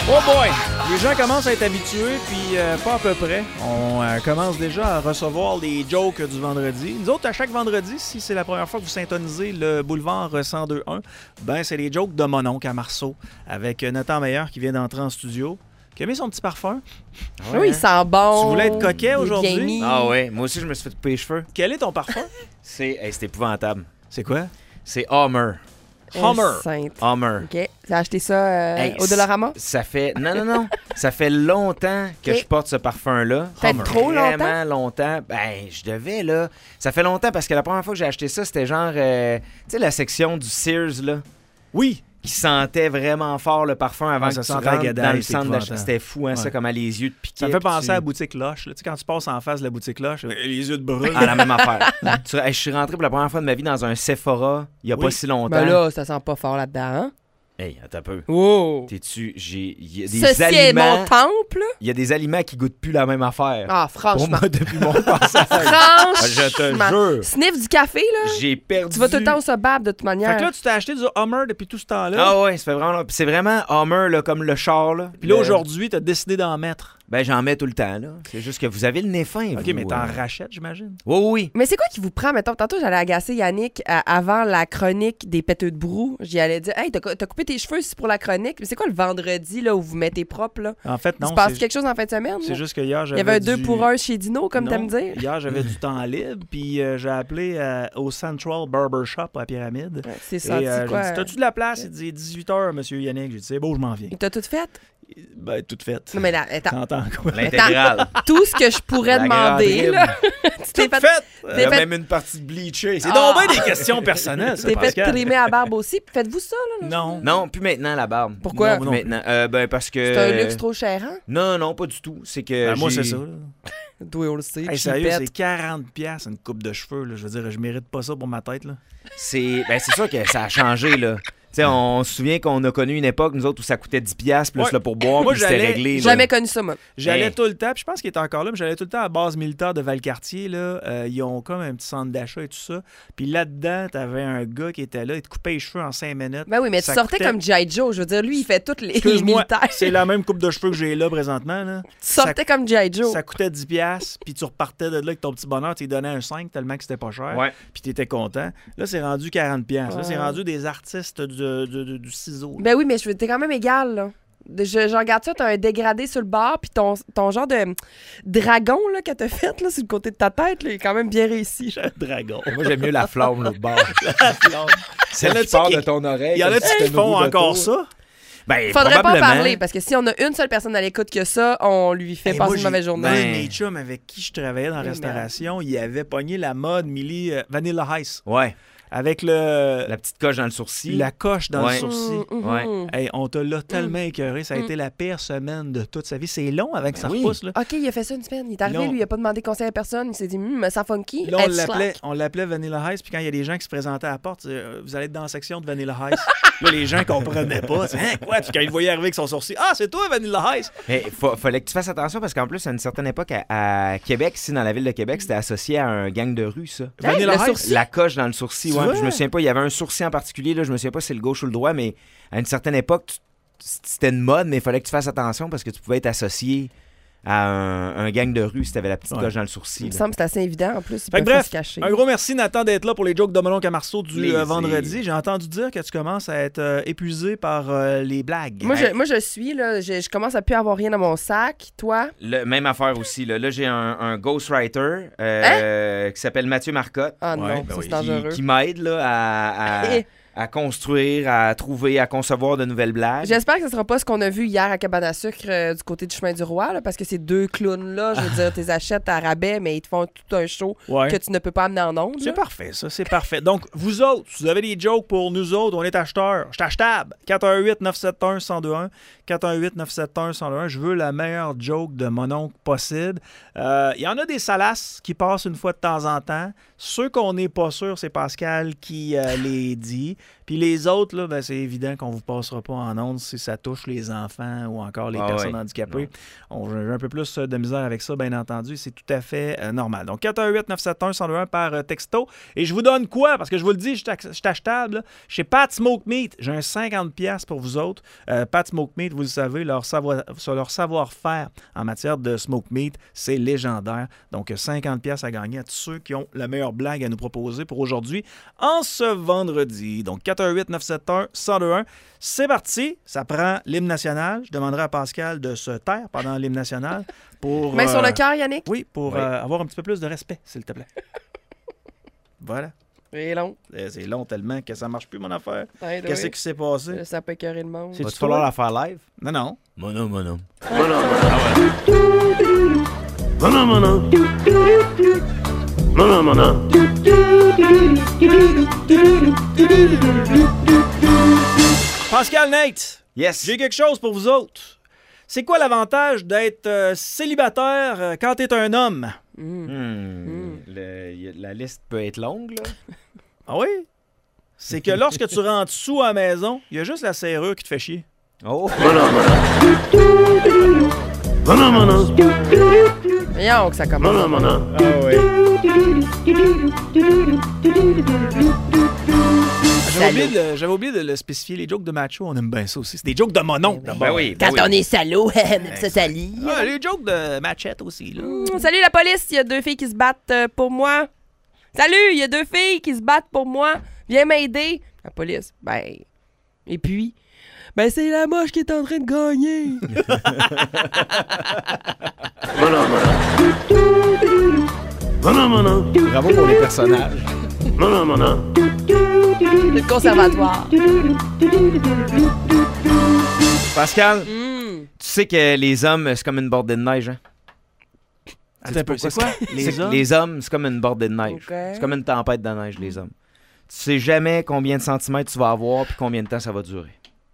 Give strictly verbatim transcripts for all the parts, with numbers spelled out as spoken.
Oh boy! Les gens commencent à être habitués, puis euh, pas à peu près. On euh, commence déjà à recevoir les jokes du vendredi. Nous autres, à chaque vendredi, si c'est la première fois que vous syntonisez le boulevard cent deux un, ben c'est les jokes de mon oncle à Marceau, avec Nathan Meyer qui vient d'entrer en studio, qui a mis son petit parfum. Ouais, oui, il sent bon. Tu voulais être coquet aujourd'hui? Ah ouais, moi aussi je me suis fait couper les cheveux. Quel est ton parfum? C'est hey, c'est épouvantable. C'est quoi? C'est Hummer. Hummer. Hummer. OK. Tu as acheté ça euh, Hey, au Dollarama? Ça fait... Non, non, non. Ça fait longtemps que Okay. je porte ce parfum-là. Peut-être trop longtemps? Vraiment longtemps. Ben, je devais, là. Ça fait longtemps parce que la première fois que j'ai acheté ça, c'était genre... euh, tu sais, la section du Sears, là. Oui. Qui sentait vraiment fort le parfum avant Ah, que ça tu sentait la rentres gadaille, dans le c'est centre d'achat. épouvantant. C'était fou, hein, Ouais. ça, comme à les yeux de piquet. Ça me fait puis penser tu- à la boutique Loche. là. Tu sais, quand tu passes en face de la boutique Loche, les yeux de brûle. Ah, la même affaire. Tu vois, hey, je suis rentré pour la première fois de ma vie dans un Sephora il y a Oui. pas si longtemps. Ben là, ça sent pas fort là-dedans, hein? Hey, attends un peu. Wow! T'es-tu... J'ai... Il y a des Ceci est aliments... mon temple? Il y a des aliments qui goûtent plus la même affaire. Ah, Pour franchement. moi, depuis mon passage. Franchement. Je te jure. Sniff du café, là? J'ai perdu... Tu vas tout le temps au sobab, de toute manière. Fait que là, tu t'es acheté du Hummer depuis tout ce temps-là. Ah ouais, ça fait vraiment... C'est vraiment Hummer, là, comme le char, là. Puis là, Le- aujourd'hui, t'as décidé d'en mettre. Ben, j'en mets tout le temps, là. C'est juste que vous avez le nez fin, OK, vous, mais t'en euh. rachètes, j'imagine. Oui, oui. Mais c'est quoi qui vous prend? Mettons, tantôt, j'allais agacer Yannick euh, avant la chronique des péteux de brou. J'y allais dire, hey, t'as, t'as coupé tes cheveux c'est pour la chronique. Mais c'est quoi le vendredi, là, où vous mettez propre, là? En fait, Il non. se passe c'est- quelque chose en fin de semaine? C'est là? juste que hier, Il j'avais y avait un du... deux pour un chez Dino, comme Non, t'aimes dire? Hier, j'avais du temps libre, puis euh, j'ai appelé euh, au Central Barber Shop à Pyramide. Ouais, c'est Et ça. euh, quoi? j'ai dit, t'as-tu de la place? Il dit dix-huit heures, monsieur Yannick. J'ai dit, c'est beau, je m'en viens. Il t'a tout fait? Ben, tout fait. Non, mais là, attends. T'entends quoi? L'intégrale. Tout ce que je pourrais La demander, grande là. tu t'es Tout fait, fait! Il y t'es a fait, même une partie de bleacher. C'est C'est donc Ah. bien des questions personnelles, ça, t'es fait Pascal. trimer à barbe aussi. Puis faites-vous ça, là? là? Non. Non, plus maintenant, la barbe. Pourquoi? Non, non. Maintenant. Euh, ben, parce que... C'est un luxe trop cher, hein? Non, non, pas du tout. C'est que Ben, moi, j'ai- c'est ça. là. Toi, on le sait. Hey, sérieux, chipette. c'est quarante piastres une coupe de cheveux. Là. Je veux dire, je mérite pas ça pour ma tête. Là. C'est ben, c'est sûr que ça a changé, là. Tu sais, on se souvient qu'on a connu une époque, nous autres, où ça coûtait dix piastres plus Ouais. le pourboire, Moi, puis c'était j'allais- réglé. là. Jamais connu ça, moi. J'allais Hey. tout le temps, puis je pense qu'il est encore là, mais j'allais tout le temps à la base militaire de Valcartier. Là. Euh, ils ont comme un petit centre d'achat et tout ça. Puis là-dedans, t'avais un gars qui était là, il te coupait les cheveux en cinq minutes. Ben oui, mais Ça tu sortais coûtait- comme G I. Joe. Je veux dire, lui, il fait toutes les, les Excuse-moi, militaires. c'est la même coupe de cheveux que j'ai là présentement. Là. Tu sortais comme G I. Joe. Ça coûtait dix piastres, puis tu repartais de là avec ton petit bonheur, tu lui donnais un cinq tellement que c'était pas cher, Ouais. puis tu étais content. Là, c'est rendu quarante piastres. Là, Ouais. c'est rendu des artistes du, du- du- du ciseau. Ben oui, mais je veux t'es quand même égal, là. De- Je, je regarde ça, t'as un dégradé sur le bord, puis ton, ton genre de dragon là, que t'as fait là, sur le côté de ta tête, là, il est quand même bien réussi. Un dragon. Moi, j'aime mieux la flamme, l'autre bord. Celle Y en a-tu qui part qui- de ton oreille. Il y en comme a si c'était qui une font roue encore d'auto. ça? Ben, Faudrait pas en probablement. parler, parce que si on a une seule personne à l'écoute que ça, on lui fait Hey, passer moi, une j'ai- mauvaise journée. Un de Ben- mes chums avec qui je travaillais dans la Eh, restauration, il avait pogné la mode Millie euh, Vanilla Ice Ouais. avec le, La petite coche dans le sourcil. la coche dans Ouais. le sourcil. Mm, mm, Ouais. mm. Hey, on te l'a tellement écœuré. Ça a Mm. été la pire semaine de toute sa vie. C'est long avec ça oui. repousse. Là. OK, il a fait ça une semaine. Il est arrivé, Non. lui, il a pas demandé conseil à personne. Il s'est dit, hum, me sent funky. Là, on Head l'appelait, slack. on l'appelait Vanilla Ice, puis quand il y a des gens qui se présentaient à la porte, euh, vous allez être dans la section de Vanilla Ice. Là, les gens comprenaient pas. C'est, hein, quoi? Puis quand ils le voyaient arriver avec son sourcil, ah, c'est toi, Vanilla Ice! Mais fa- fallait que tu fasses attention parce qu'en plus, à une certaine époque, à, à Québec, ici, dans la ville de Québec, c'était associé à un gang de rue, ça. Hey, Vanilla le Ice? sourcil. La coche dans le sourcil, Tu ouais. vois? Puis je me souviens pas, il y avait un sourcil en particulier, là, je me souviens pas si c'est le gauche ou le droit, mais à une certaine époque, tu- c'était une mode, mais il fallait que tu fasses attention parce que tu pouvais être associé à un, un gang de rue si t'avais la petite Ouais. coche dans le Il sourcil. me là. semble que c'est assez évident en plus. Il Fait que peut pas bref, se cacher. un gros merci Nathan d'être là pour les jokes de Mon oncle à Marceau du Plaisir. euh, vendredi. J'ai entendu dire que tu commences à être euh, épuisé par euh, les blagues. Moi, Hey. je, moi, je suis, là. Je, je commence à plus avoir rien dans mon sac. Toi? Le, même affaire aussi. Là, là j'ai un, un ghostwriter euh, qui s'appelle Mathieu Marcotte Ah Ouais, non, ben ça, oui. c'est qui, dangereux. qui m'aide là, à, à, Eh. à construire, à trouver, à concevoir de nouvelles blagues. J'espère que ce sera pas ce qu'on a vu hier à Cabane à sucre euh, du côté du chemin du roi, là, parce que ces deux clowns-là, je veux dire, tu les achètes à rabais, mais ils te font tout un show Ouais. que tu ne peux pas amener en ondes. C'est là. parfait, ça, c'est parfait. Donc, vous autres, si vous avez des jokes pour nous autres, on est acheteurs. Je suis achetable. quatre un huit neuf sept un un zéro deux un. quatre un huit neuf sept un un zéro deux un. Je veux la meilleure joke de mon oncle possible. Euh, Il y en a des salaces qui passent une fois de temps en temps. Ceux qu'on n'est pas sûr, c'est Pascal qui euh, les dit. Puis les autres, là, ben, c'est évident qu'on vous passera pas en ondes si ça touche les enfants ou encore les ah personnes ouais. handicapées. On, j'ai un peu plus de misère avec ça, bien entendu. C'est tout à fait euh, normal. Donc, quatre un huit neuf sept un un zéro deux un par euh, texto. Et je vous donne quoi? Parce que je vous le dis, je suis achetable. Là. Chez Pat Smoke Meat, j'ai un cinquante dollars pour vous autres. Euh, Pat Smoke Meat, vous le savez, leur, savoir, sur leur savoir-faire en matière de smoke meat, c'est légendaire. Donc, cinquante dollars à gagner à tous ceux qui ont la meilleure blague à nous proposer pour aujourd'hui, en ce vendredi. Donc, quatre un huit neuf sept un un zéro deux un. C'est parti. Ça prend l'hymne national. Je demanderai à Pascal de se taire pendant l'hymne national pour... Main euh, sur le cœur, Yannick. Oui, pour Oui. euh, avoir un petit peu plus de respect, s'il te plaît. Voilà. C'est long. Euh, C'est long tellement que ça marche plus, mon affaire. Ouais, Qu'est-ce oui. qui s'est passé? Ça peut écœurer le monde. C'est- Va-tu toi? falloir la faire live? Non, non. Mon homme, mon homme. Pascal, Nate, Yes! j'ai quelque chose pour vous autres. C'est quoi l'avantage d'être euh, célibataire euh, quand t'es un homme? Mm. Hmm, le- y a- la liste peut être longue, là. Ah oui? C'est que lorsque tu rentres sous à la maison, il y a juste la serrure qui te fait chier. Oh! Voyons que ça commence. Ah oui. J'avais oublié, de, j'avais oublié de le spécifier. Les jokes de macho, on aime bien ça aussi. C'est des jokes de monon. Ben oui, ben Quand oui. on est salaud, ça salit. Ah, les jokes de machette aussi. Là. Mm, Salut la police, il y a deux filles qui se battent euh, pour moi. Salut, il y a deux filles qui se battent pour moi. Viens m'aider. La police, ben. Et puis, ben c'est la moche qui est en train de gagner. Bravo pour les personnages. Le conservatoire. Pascal, Mm. tu sais que les hommes, c'est comme une bordée de neige, hein? Attends un peu, c'est pourquoi quoi? C'est Les que hommes? les hommes, c'est comme une bordée de neige. Ok. C'est comme une tempête de neige, les hommes. Tu sais jamais combien de centimètres tu vas avoir puis combien de temps ça va durer.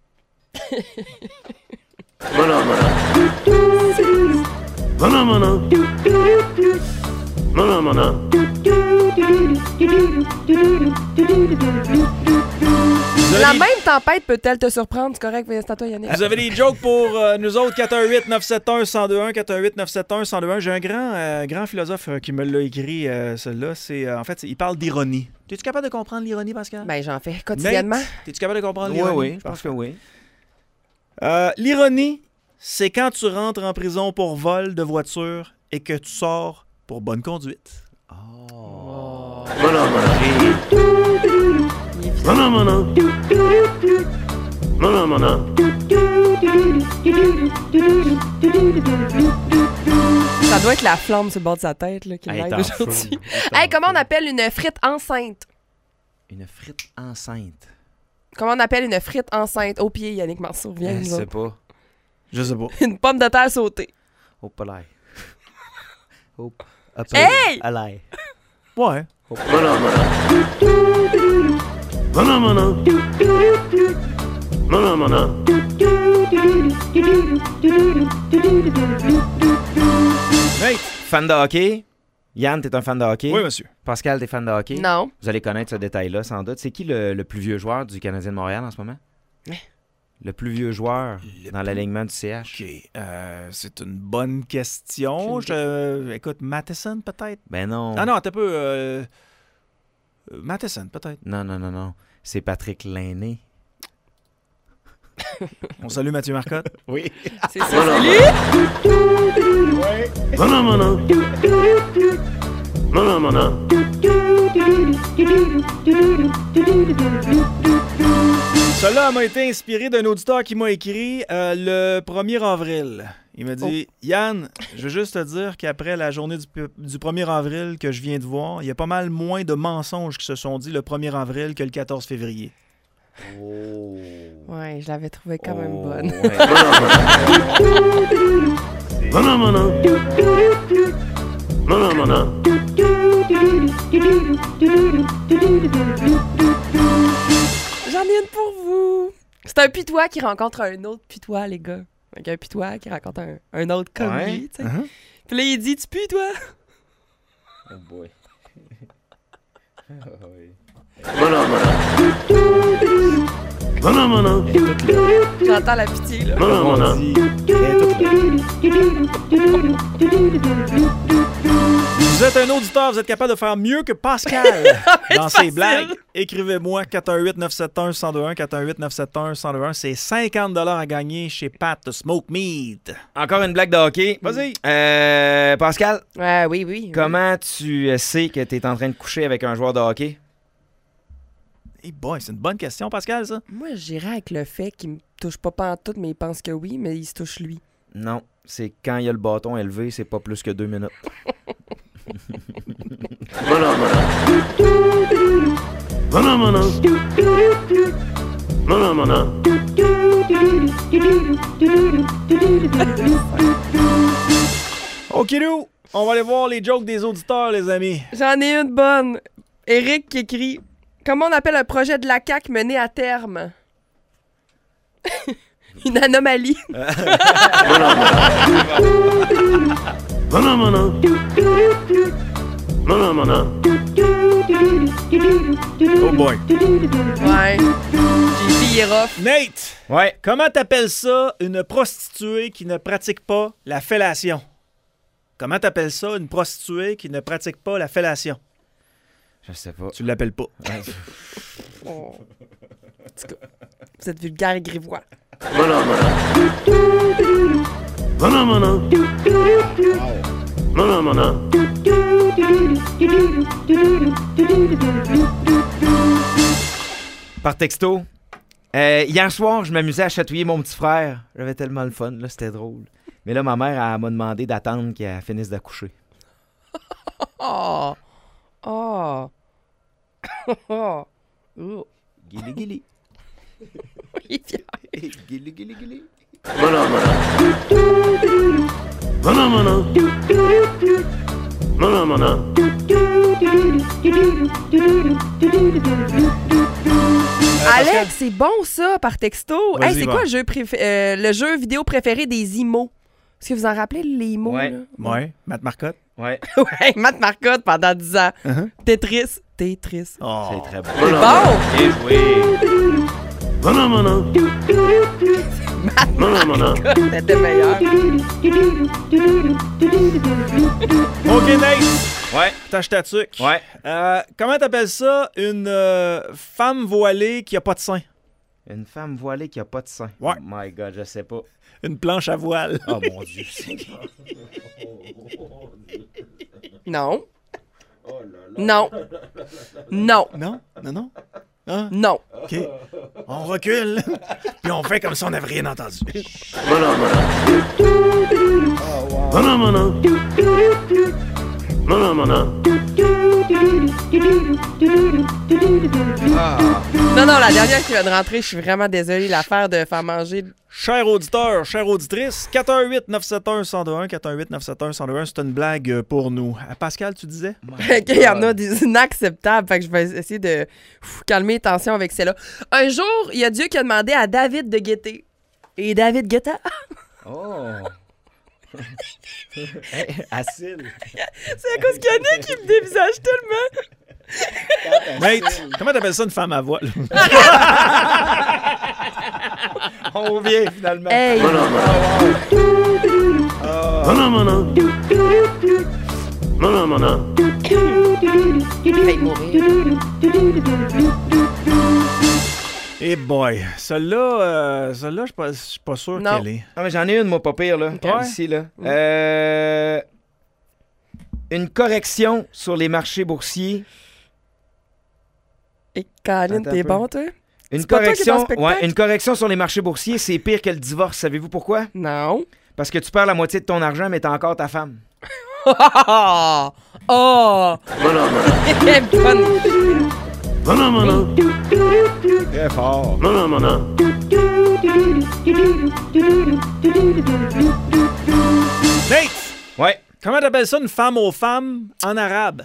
La même tempête peut-elle te surprendre? C'est correct, c'est à toi, Yannick. Vous avez des jokes pour euh, nous autres, quatre un huit neuf sept un un zéro deux un, quatre un huit neuf sept un un zéro deux un. J'ai un grand, euh, grand philosophe euh, qui me l'a écrit, euh, celui-là. C'est, euh, en fait, c'est- il parle d'ironie. Es-tu capable de comprendre l'ironie, Pascal? Ben, j'en fais quotidiennement. Nate, es-tu capable de comprendre Oui, l'ironie? oui, je pense que oui. Euh, l'ironie, c'est quand tu rentres en prison pour vol de voiture et que tu sors pour bonne conduite. Oh. Ça doit être la flamme sur le bord de sa tête là, qui Hey, l'aide t'en aujourd'hui. fous. Hey, comment on appelle une frite enceinte? Une frite enceinte. Comment on appelle une frite enceinte? Au pied, Yannick Marceau, viens. Je nous sais autres. pas. Je sais pas. Une pomme de terre sautée. Hop là. Hop. Hop. Hey! Allez. Ouais. Nate. Fan de hockey? Yann, t'es un fan de hockey? Oui, monsieur. Pascal, t'es fan de hockey? Non. Vous allez connaître ce détail-là, sans doute. C'est qui le, le plus vieux joueur du Canadien de Montréal en ce moment? Le plus vieux joueur Le dans plus- l'alignement du C H? OK. Euh, c'est une bonne question. Je, euh, écoute, Matheson, peut-être? Ben non. Ah non, t'as peu... Euh, euh, Matheson, peut-être. Non, non, non, non. C'est Patrick Lainé. On salue Mathieu Marcotte. Oui. C'est ça, c'est lui? Cela m'a été inspiré d'un auditeur qui m'a écrit euh, le premier avril. Il m'a dit Yann, je veux juste te dire qu'après la journée du, du premier avril que je viens de voir, il y a pas mal moins de mensonges qui se sont dit le premier avril que le quatorze février. Oh. Ouais, je l'avais trouvé quand même Oh, bonne. ouais. J'en ai une pour vous. C'est un pitois qui rencontre un autre pitois, les gars. Donc, un pitois qui rencontre un, un autre comme Ouais. lui, tu sais. Uh-huh. Puis là, il dit, tu pues, toi? Oh boy. Oh, oui. J'entends la pitié, là. On dit, elle est toute là. Vous êtes un auditeur, vous êtes capable de faire mieux que Pascal dans ses facile. blagues. Écrivez-moi quatre un huit neuf sept un un zéro deux un, quatre un huit neuf sept un un zéro deux un. C'est cinquante dollars à gagner chez Pat de Smoke Meat. Encore une blague de hockey. Vas-y. Euh, Pascal, Ouais, oui, oui. comment tu sais que tu es en train de coucher avec un joueur de hockey? Hey boy, c'est une bonne question, Pascal, ça. Moi, j'irais avec le fait qu'il me touche pas pantoute, mais il pense que oui, mais il se touche lui. Non, c'est quand il y a le bâton élevé, c'est pas plus que deux minutes. OK, nous, on va aller voir les jokes des auditeurs, les amis. J'en ai une bonne. Eric qui écrit « Comment on appelle un projet de la C A Q mené à terme? » Une anomalie. Oh boy. Ouais. J'ai dit, il est rough. Nate, Ouais. comment t'appelles ça une prostituée qui ne pratique pas la fellation? Comment t'appelles ça une prostituée qui ne pratique pas la fellation? Je sais pas. Tu l'appelles pas. Oh. En tout cas, vous êtes vulgaire et grivois. Par texto. Euh, hier soir, je m'amusais à chatouiller mon petit frère. J'avais tellement le fun, là, c'était drôle. Mais là, ma mère, elle m'a demandé d'attendre qu'elle finisse d'accoucher. Oh! Oh! Oh! Oh! Guili, guili. Il est fier. Guili, guili, guili. Alex, c'est bon ça, par texto. Vas-y, Hey, c'est va. quoi le jeu, préfé- euh, le jeu vidéo préféré des imos? Est-ce que vous en rappelez, les imos? Ouais. Là? Ouais, Matt Marcotte. Ouais, Ouais, Matt Marcotte pendant dix ans. Uh-huh. Tetris. Tetris. Oh. c'est très bon. C'est bon! Bien joué. C'était meilleur. OK, Nate, Ouais, tâche ta tuque. ouais. Euh, comment t'appelles ça une euh, femme voilée qui a pas de sein? Une femme voilée qui a pas de sein. Ouais. Oh my God, je sais pas. Une planche à voile. Oh mon Dieu. Non. Non. Non. Non? Non, non? Ah, Non. OK. On recule, puis on fait comme si on n'avait rien entendu. Non, non, la dernière qui vient de rentrer, je suis vraiment désolée. L'affaire de faire manger. Cher auditeur, chère auditrice, quatre un huit neuf sept un un zéro deux un, quatre un huit neuf sept un un zéro deux un, c'est une blague euh, pour nous. Euh, Pascal, tu disais? Il y en a des inacceptables. Fait que je vais essayer de pff, calmer les tensions avec celle-là. Un jour, il y a Dieu qui a demandé à David de guetter. Et David guetta. Oh. Hey, Acide. C'est à cause qu'il y en a qui me dévisagent tellement. Nate, comment t'appelles ça une femme à voile? On revient finalement. Hey! Fait mourir. Eh boy, celle-là, euh, celle-là, je suis pas- je suis pas sûr Non. qu'elle est. Ah, mais j'en ai une, moi, pas pire, là. Ouais. Ici, là. Euh, une correction sur les marchés boursiers. Et Colin, Attends t'es un peu. bon, toi? Une C'est pas toi qui es dans le correction, spectacle? ouais, une correction sur les marchés boursiers, c'est pire que le divorce. Savez-vous pourquoi? Non. Parce que tu perds la moitié de ton argent, mais t'as encore ta femme. Oh! Oh! Quelle bonne. Très fort. Nate, Ouais. comment t'appelles ça une femme aux femmes en arabe?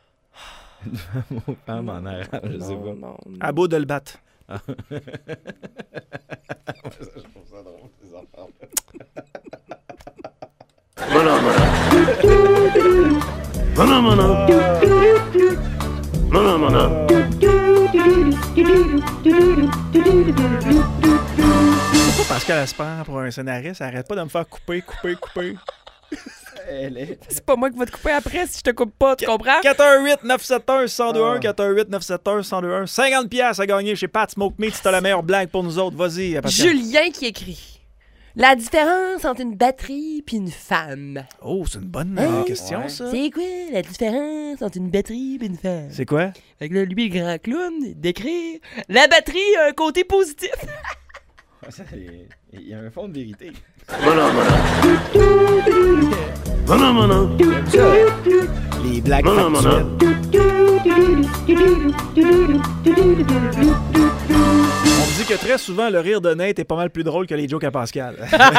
Femme en arabe, je sais Non, pas. non, non. À bout de le battre. Pourquoi Pascal elle se prend pour un scénariste? Elle arrête pas de me faire couper, couper, couper. Elle est... C'est pas moi qui va te couper après si je te coupe pas, tu comprends? quatre un huit neuf sept un un zéro deux un, Ah. quatre un huit neuf sept un un zéro deux un. cinquante piastres à gagner chez Pat Smoke Meat si t'as la meilleure blague pour nous autres. Vas-y, Pascal. Julien qui écrit. La différence entre une batterie puis une femme. Oh, c'est une bonne Hein? euh, question, Ouais. ça. C'est quoi la différence entre une batterie et une femme? C'est quoi? Fait que là, lui, le grand clown, d'écrire la batterie a un côté positif. Ça, c'est- Il y a un fond de vérité. J'aime ça. Les blagues factuelles. On me dit que très souvent, le rire de Nate est pas mal plus drôle que les jokes à Pascal.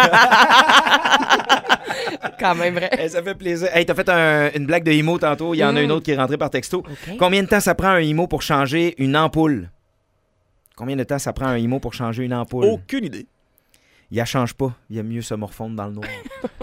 Quand même vrai. Hey, ça fait plaisir. Hey, t'as fait un- une blague de Imo tantôt. Il y en a Mm. une autre qui est rentrée par texto. OK. Combien de temps ça prend un Imo pour changer une ampoule? Combien de temps ça prend un Imo pour changer une ampoule? Aucune idée. Il la change pas. Il y a mieux se morfondre dans le noir.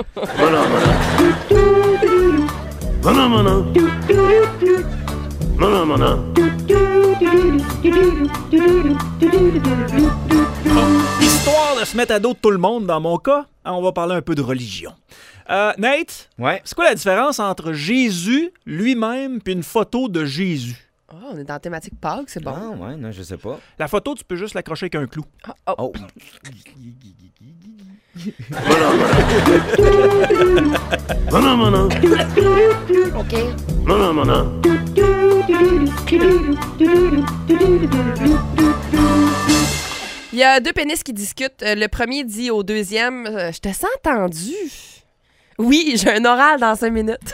Histoire de se mettre à dos de tout le monde, dans mon cas, on va parler un peu de religion. Euh, Nate, Ouais. c'est quoi la différence entre Jésus lui-même puis une photo de Jésus? Oh, on est dans la thématique Pâques, c'est bon. Ah, ouais, non, je sais pas. La photo, tu peux juste l'accrocher avec un clou. Ah, oh. Oh. OK. Il y a deux pénis qui discutent. Euh, le premier dit au deuxième euh, je te sens tendu. Oui, j'ai un oral dans cinq minutes.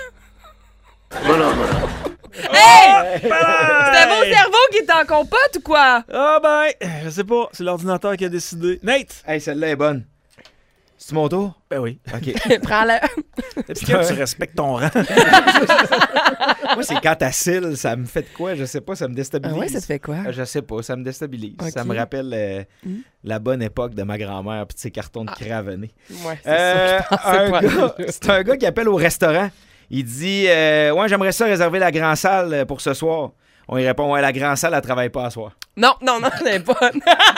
Hey! C'était mon cerveau qui était en compote ou quoi? Ah ben, je sais pas, c'est l'ordinateur qui a décidé. Nate! Hey, celle-là est bonne. C'est mon tour? Ben oui. OK. Prends-le. Est-ce que tu respectes ton rang? Moi, c'est quand ta cille, ça me fait de quoi? Je sais pas, ça me Ah déstabilise. ouais, ça te fait quoi? Euh, Je sais pas, ça me déstabilise. Ok. Ça me rappelle euh, Mm. la bonne époque de ma grand-mère puis de ses cartons de cravenés. Ouais, c'est Euh, ça. Je pensais un pas. gars- c'est un gars qui appelle au restaurant. Il dit euh, ouais, j'aimerais ça réserver la grande salle pour ce soir. On y répond ouais, la grande salle, elle travaille pas à soir. Non, non, non, c'est pas.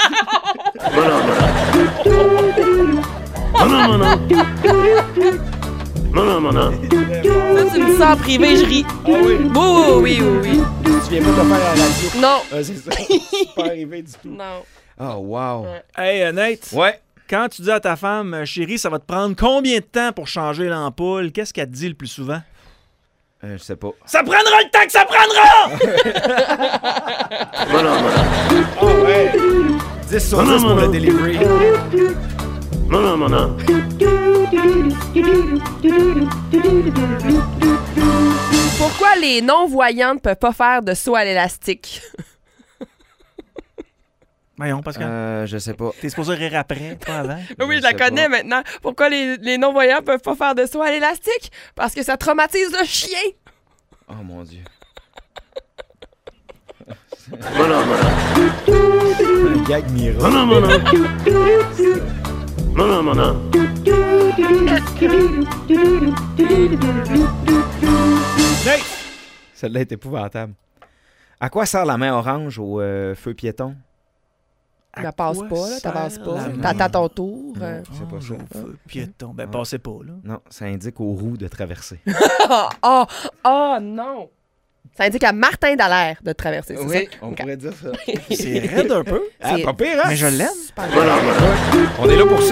Ça, tu me sens en privé, je ris. Ah oui? Oui, oui, oui, oui. Tu viens pas te faire à la radio. Non. Ah, c'est ça. C'est pas arrivé du tout. Non. Oh, wow. Ouais. Hey, euh, Nate, Ouais. quand tu dis à ta femme, euh, chérie, ça va te prendre combien de temps pour changer l'ampoule, qu'est-ce qu'elle te dit le plus souvent? Euh, je sais pas. Ça prendra le temps que ça prendra! Ah ouais. dix sur dix pour le delivery. Pourquoi les non-voyants ne peuvent pas faire de saut à l'élastique? Voyons, parce que Euh, je sais pas. t'es supposé rire après, pas avant. Oui, Je je la sais connais pas. maintenant. Pourquoi les, les non-voyants peuvent pas faire de saut à l'élastique? Parce que ça traumatise le chien. Oh mon Dieu. Un gag mira. Nate! Celle-là est épouvantable. À quoi sert la main orange au euh, feu piéton? À Elle passe quoi pas, là. T'avances sert pas. la main? T'attends ton tour. euh. C'est pas ça. Au feu piéton. Ben, Ouais. passez pas, là. Non, ça indique aux roues de traverser. Oh, oh, oh, non. Ça indique à Martin Dallaire de traverser, c'est ça? on Ok. pourrait dire ça. C'est raide un peu. Ah, C'est- pas pire, hein? Mais je l'aime. Super. On est là pour ça.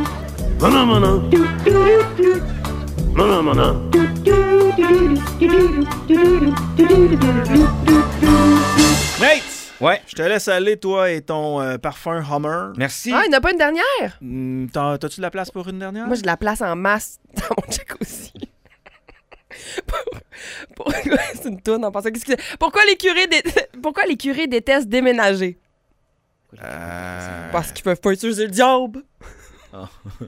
Nate! Ouais. Je te laisse aller, toi et ton euh, parfum Hummer. Merci. Ah, il n'y en a pas une dernière? Hmm, t'as- T'as-tu de la place pour une dernière? Moi, j'ai de la place en masse dans mon jacuzzi. Pour- pour- C'est une toune en pensant. Qu'est-ce que c'est? Pourquoi les curés, dé- Pourquoi les curés détestent déménager? Euh... Parce qu'ils peuvent pas utiliser le diable. Ah,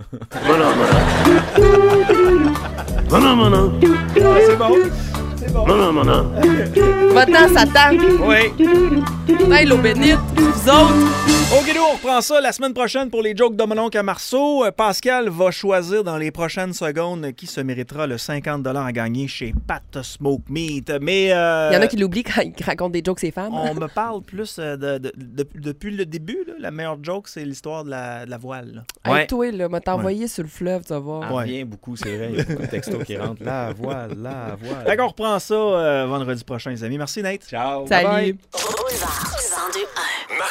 c'est bon. C'est bon. Va-t'en, Satan. Oui. Hey, l'eau bénite. Vous autres. Ok, nous, on reprend ça la semaine prochaine pour les jokes de mon oncle à Marceau. Euh, Pascal va choisir dans les prochaines secondes qui se méritera le cinquante dollars à gagner chez Pat Smoke Meat. Mais euh, Il y en a qui l'oublient quand ils racontent des jokes, ces femmes. on me parle plus euh, de, de- de- depuis le début. Là, la meilleure joke, c'est l'histoire de la, de la voile. là. Hey, Ouais. toi, là, m'a t'envoyé sur le fleuve, tu vas voir. Ah, Ouais. revient beaucoup, c'est vrai. Il y a beaucoup de textos qui rentrent. La voile, la voile. Fait qu'on reprend ça euh, vendredi prochain, les amis. Merci, Nate. Ciao. Salut. Bye bye. Boulevard cent deux un.